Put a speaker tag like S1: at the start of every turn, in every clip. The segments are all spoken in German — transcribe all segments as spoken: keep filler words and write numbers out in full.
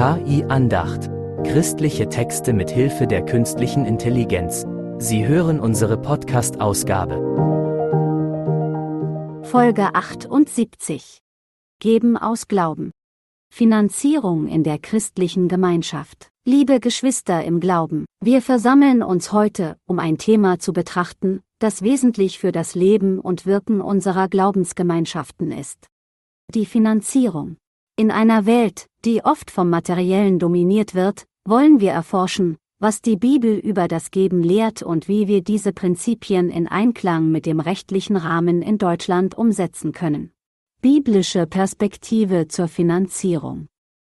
S1: K I-Andacht. Christliche Texte mit Hilfe der künstlichen Intelligenz. Sie hören unsere Podcast-Ausgabe.
S2: Folge achtundsiebzig. Geben aus Glauben. Finanzierung in der christlichen Gemeinschaft. Liebe Geschwister im Glauben, wir versammeln uns heute, um ein Thema zu betrachten, das wesentlich für das Leben und Wirken unserer Glaubensgemeinschaften ist. Die Finanzierung. In einer Welt, die oft vom Materiellen dominiert wird, wollen wir erforschen, was die Bibel über das Geben lehrt und wie wir diese Prinzipien in Einklang mit dem rechtlichen Rahmen in Deutschland umsetzen können. Biblische Perspektive zur Finanzierung.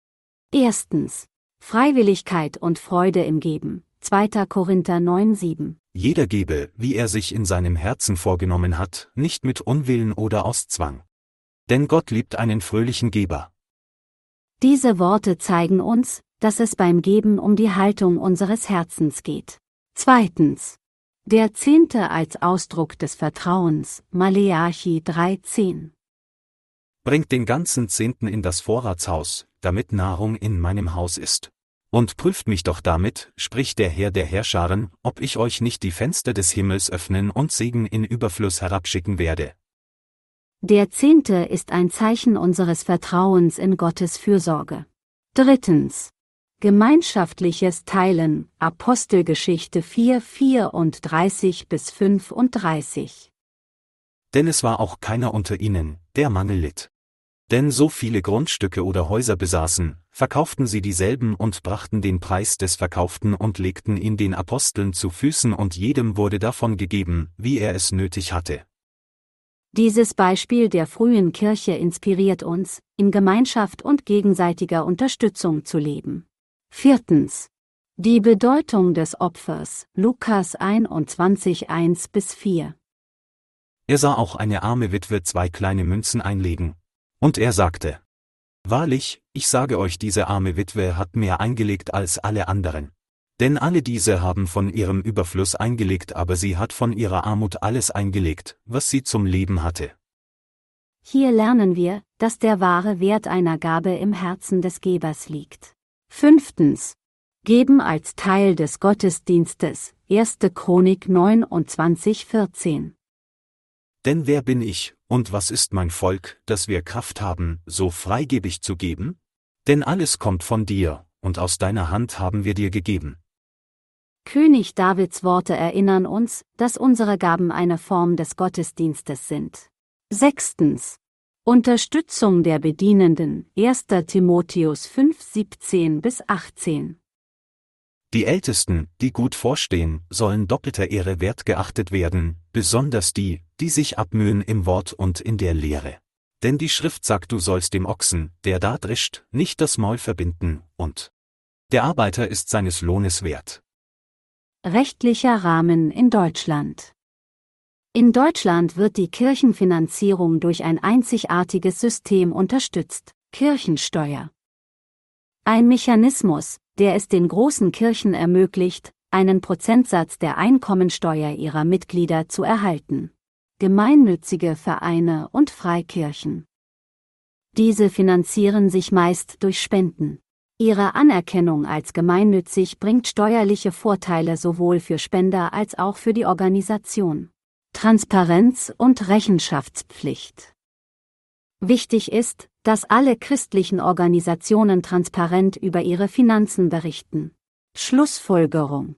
S2: Erstens. Freiwilligkeit und Freude im Geben. zweiter Korinther neun sieben.
S3: Jeder gebe, wie er sich in seinem Herzen vorgenommen hat, nicht mit Unwillen oder aus Zwang. Denn Gott liebt einen fröhlichen Geber.
S2: Diese Worte zeigen uns, dass es beim Geben um die Haltung unseres Herzens geht. Zweitens. Der Zehnte als Ausdruck des Vertrauens. Maleachi drei zehn.
S3: Bringt den ganzen Zehnten in das Vorratshaus, damit Nahrung in meinem Haus ist. Und prüft mich doch damit, spricht der Herr der Heerscharen, ob ich euch nicht die Fenster des Himmels öffnen und Segen in Überfluss herabschicken werde.
S2: Der Zehnte ist ein Zeichen unseres Vertrauens in Gottes Fürsorge. Drittens. Gemeinschaftliches Teilen. Apostelgeschichte vier vierunddreißig bis fünfunddreißig.
S3: Denn es war auch keiner unter ihnen, der Mangel litt. Denn so viele Grundstücke oder Häuser besaßen, verkauften sie dieselben und brachten den Preis des Verkauften und legten ihn den Aposteln zu Füßen und jedem wurde davon gegeben, wie er es nötig hatte.
S2: Dieses Beispiel der frühen Kirche inspiriert uns, in Gemeinschaft und gegenseitiger Unterstützung zu leben. Viertens. Die Bedeutung des Opfers. Lukas einundzwanzig eins bis vier.
S3: Er sah auch eine arme Witwe zwei kleine Münzen einlegen. Und er sagte: Wahrlich, ich sage euch, diese arme Witwe hat mehr eingelegt als alle anderen. Denn alle diese haben von ihrem Überfluss eingelegt, aber sie hat von ihrer Armut alles eingelegt, was sie zum Leben hatte.
S2: Hier lernen wir, dass der wahre Wert einer Gabe im Herzen des Gebers liegt. Fünftens. Geben als Teil des Gottesdienstes. erste Chronik neunundzwanzig vierzehn.
S3: Denn wer bin ich, und was ist mein Volk, dass wir Kraft haben, so freigebig zu geben? Denn alles kommt von dir, und aus deiner Hand haben wir dir gegeben.
S2: König Davids Worte erinnern uns, dass unsere Gaben eine Form des Gottesdienstes sind. Sechstens. Unterstützung der Bedienenden. erster Timotheus fünf siebzehn bis achtzehn.
S3: Die Ältesten, die gut vorstehen, sollen doppelter Ehre wert geachtet werden, besonders die, die sich abmühen im Wort und in der Lehre. Denn die Schrift sagt, du sollst dem Ochsen, der da drischt, nicht das Maul verbinden, und der Arbeiter ist seines Lohnes wert.
S2: Rechtlicher Rahmen in Deutschland. In Deutschland wird die Kirchenfinanzierung durch ein einzigartiges System unterstützt: Kirchensteuer. Ein Mechanismus, der es den großen Kirchen ermöglicht, einen Prozentsatz der Einkommensteuer ihrer Mitglieder zu erhalten. Gemeinnützige Vereine und Freikirchen. Diese finanzieren sich meist durch Spenden. Ihre Anerkennung als gemeinnützig bringt steuerliche Vorteile sowohl für Spender als auch für die Organisation. Transparenz und Rechenschaftspflicht. Wichtig ist, dass alle christlichen Organisationen transparent über ihre Finanzen berichten. Schlussfolgerung.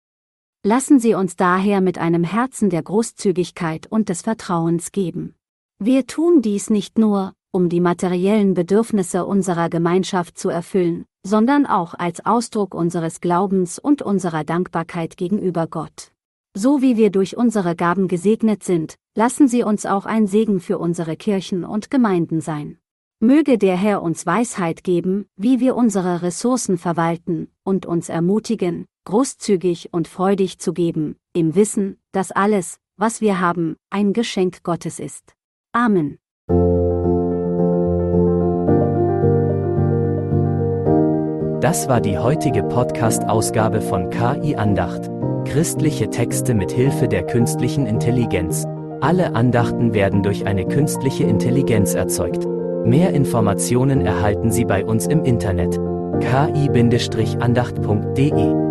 S2: Lassen Sie uns daher mit einem Herzen der Großzügigkeit und des Vertrauens geben. Wir tun dies nicht nur, um die materiellen Bedürfnisse unserer Gemeinschaft zu erfüllen, sondern auch als Ausdruck unseres Glaubens und unserer Dankbarkeit gegenüber Gott. So wie wir durch unsere Gaben gesegnet sind, lassen Sie uns auch ein Segen für unsere Kirchen und Gemeinden sein. Möge der Herr uns Weisheit geben, wie wir unsere Ressourcen verwalten, und uns ermutigen, großzügig und freudig zu geben, im Wissen, dass alles, was wir haben, ein Geschenk Gottes ist. Amen.
S1: Das war die heutige Podcast-Ausgabe von K I-Andacht. Christliche Texte mit Hilfe der künstlichen Intelligenz. Alle Andachten werden durch eine künstliche Intelligenz erzeugt. Mehr Informationen erhalten Sie bei uns im Internet. k i Bindestrich andacht punkt de.